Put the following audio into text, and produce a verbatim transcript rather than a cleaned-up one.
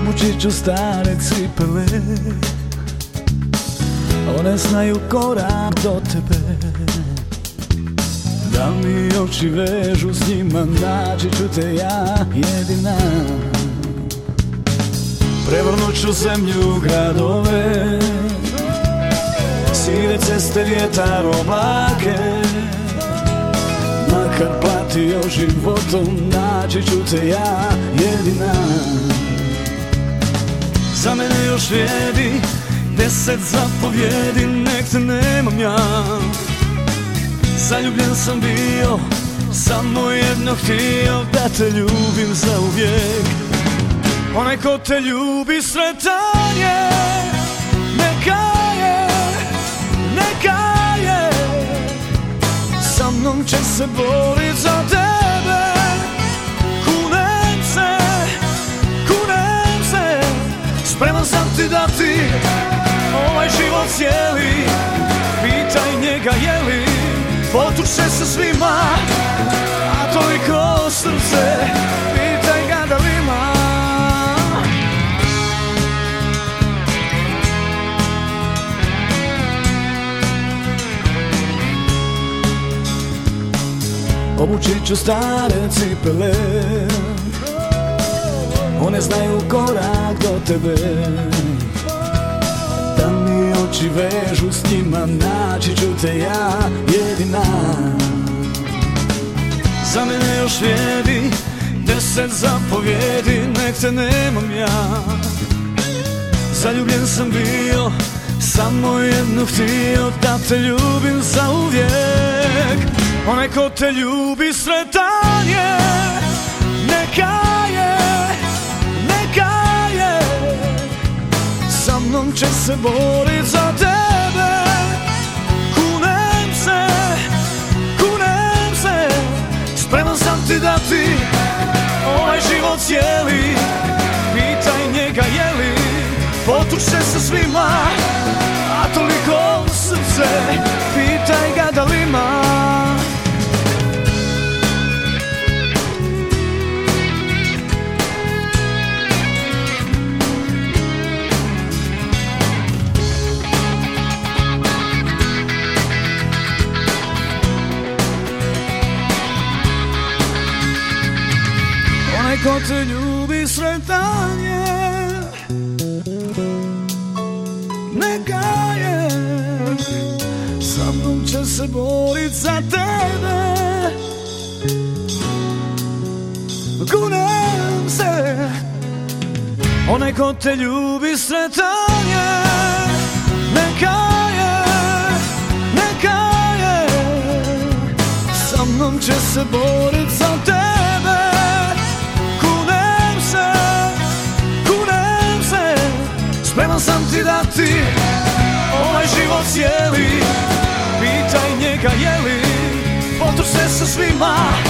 Obući ću stare cipele, one znaju korak do tebe. Da mi oči vežu s njima, naći ću te ja jedina. Prevrnut ću zemlju, gradove, sive ceste, vjetar, oblake. Makar platio životom, naći ću te ja jedina. Za mene još vrijedi deset zapovjedi, nek te nemam ja. Zaljubljen sam bio, samo jedno htio, da te ljubim zauvijek. Onaj ko te ljubi sretan je, neka je, neka je. Sa mnom će se borit za tebe. Kunem se, kunem se, spreman sam ti dati ovaj život cijeli. Pitaj njega je li potuče se svima, a toliko srce, pitaj ga da li ima. Obući ću stare cipele, one znaju korak do tebe. Da mi oči vežu s njima, naći ću te ja jedina. Za mene još vrijedi deset zapovjedi, nek te nemam ja. Zaljubljen sam bio, samo jedno htio, da te ljubim zauvijek. Onaj ko te ljubi sretan je, neka je, neka je. Sa mnom će se borit za tebe. Kunem se, kunem se, spreman sam ti dati ovaj život cijeli. Pitaj njega je li potuče se svima, a toliko srce, pitaj ga da li ima. Ko te ljubi sretan je, neka je. Sa mnom će se borit za tebe. Kunem se. Onaj ko te ljubi sretan je, neka je, neka je. Sa mnom će se borit za tebe. Spreman sam ti dati ovaj život cijeli. Pitaj njega je li potuče se svima,